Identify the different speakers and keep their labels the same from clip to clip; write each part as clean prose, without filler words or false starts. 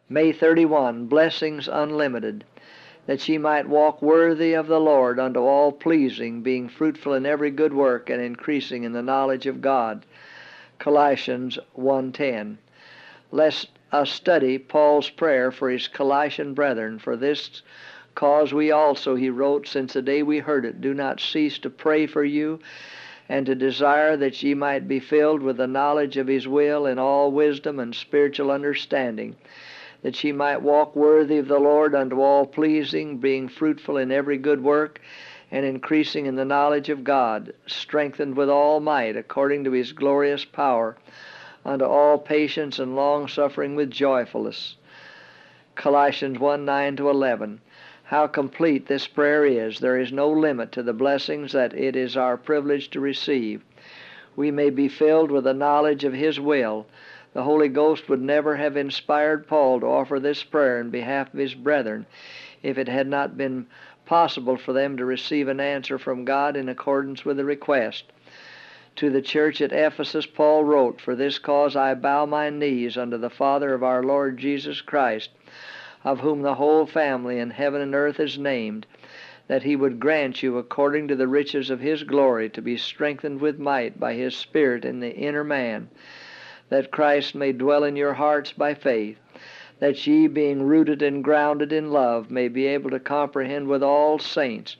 Speaker 1: May 31, blessings unlimited, that ye might walk worthy of the Lord unto all pleasing, being fruitful in every good work and increasing in the knowledge of God. Colossians 1:10. Let us study Paul's prayer for his Colossian brethren. For this cause we also, he wrote, since the day we heard it, do not cease to pray for you, and to desire that ye might be filled with the knowledge of his will in all wisdom and spiritual understanding, that ye might walk worthy of the Lord unto all pleasing, being fruitful in every good work, and increasing in the knowledge of God, strengthened with all might according to his glorious power, unto all patience and long-suffering with joyfulness. Colossians 1:9-11. How complete this prayer is! There is no limit to the blessings that it is our privilege to receive. We may be filled with the knowledge of his will. The Holy Ghost would never have inspired Paul to offer this prayer in behalf of his brethren if it had not been possible for them to receive an answer from God in accordance with the request. To the church at Ephesus, Paul wrote, For this cause I bow my knees unto the Father of our Lord Jesus Christ, of whom the whole family in heaven and earth is named, that he would grant you, according to the riches of his glory, to be strengthened with might by his Spirit in the inner man, that Christ may dwell in your hearts by faith, that ye, being rooted and grounded in love, may be able to comprehend with all saints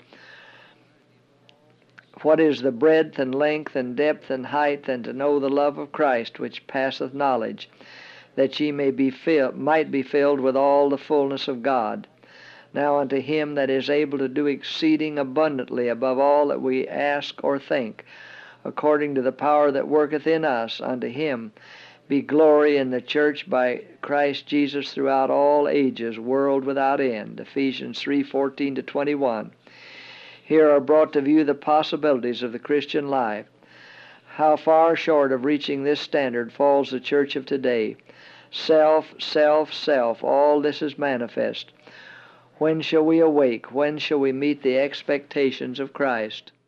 Speaker 1: what is the breadth and length and depth and height, and to know the love of Christ which passeth knowledge, that ye might be filled with all the fullness of God. Now unto him that is able to do exceeding abundantly above all that we ask or think, according to the power that worketh in us, unto him be glory in the church by Christ Jesus throughout all ages, world without end. Ephesians 3:14-21. Here are brought to view the possibilities of the Christian life. How far short of reaching this standard falls the church of today. Self, self, self, all this is manifest. When shall we awake? When shall we meet the expectations of Christ?